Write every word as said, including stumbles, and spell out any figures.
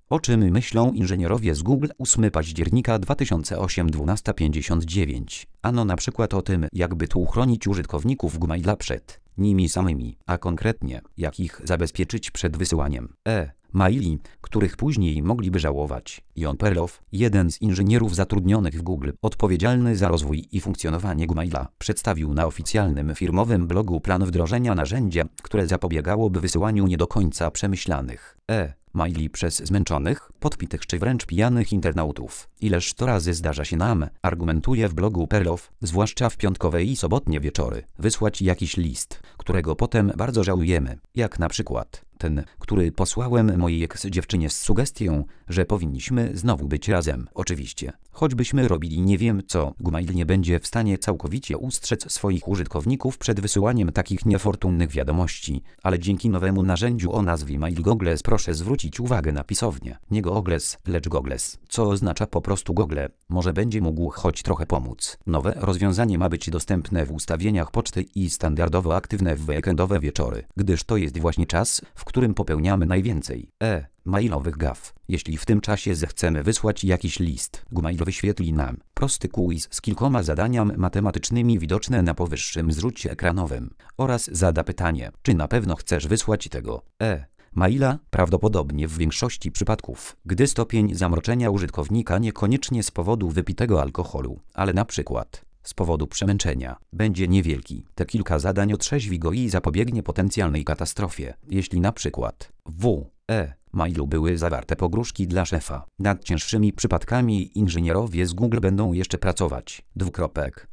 O czym myślą inżynierowie z Google ósmego października dwa tysiące ósmego dwunasta pięćdziesiąt dziewięć? Ano na przykład o tym, jakby tu uchronić użytkowników Gmaila przed nimi samymi, a konkretnie, jak ich zabezpieczyć przed wysyłaniem e-maili, których później mogliby żałować. Jon Perlow, jeden z inżynierów zatrudnionych w Google, odpowiedzialny za rozwój i funkcjonowanie Gmaila, przedstawił na oficjalnym firmowym blogu plan wdrożenia narzędzia, które zapobiegałoby wysyłaniu nie do końca przemyślanych e-maili przez zmęczonych, podpitych czy wręcz pijanych internautów. Ileż to razy zdarza się nam, argumentuje w blogu Perlow, zwłaszcza w piątkowe i sobotnie wieczory, wysłać jakiś list, którego potem bardzo żałujemy, jak na przykład ten, który posłałem mojej eks-dziewczynie z sugestią, że powinniśmy znowu być razem. Oczywiście, choćbyśmy robili nie wiem co, Gmail nie będzie w stanie całkowicie ustrzec swoich użytkowników przed wysyłaniem takich niefortunnych wiadomości, ale dzięki nowemu narzędziu o nazwie Mail Goggles proszę zwrócić uwagę na pisownię. Nie Googles, lecz Goggles, co oznacza po prostu Google, może będzie mógł choć trochę pomóc. Nowe rozwiązanie ma być dostępne w ustawieniach poczty i standardowo aktywne w weekendowe wieczory, gdyż to jest właśnie czas, w którym popełniamy najwięcej e-mailowych gaf. Jeśli w tym czasie zechcemy wysłać jakiś list, Gmail wyświetli nam prosty quiz z kilkoma zadaniami matematycznymi widoczne na powyższym zrzucie ekranowym oraz zada pytanie, czy na pewno chcesz wysłać tego e-maila? Prawdopodobnie w większości przypadków, gdy stopień zamroczenia użytkownika niekoniecznie z powodu wypitego alkoholu, ale na przykład z powodu przemęczenia, będzie niewielki. Te kilka zadań otrzeźwi go i zapobiegnie potencjalnej katastrofie. Jeśli na przykład w e-mailu były zawarte pogróżki dla szefa, nad cięższymi przypadkami inżynierowie z Google będą jeszcze pracować. Dwukropek.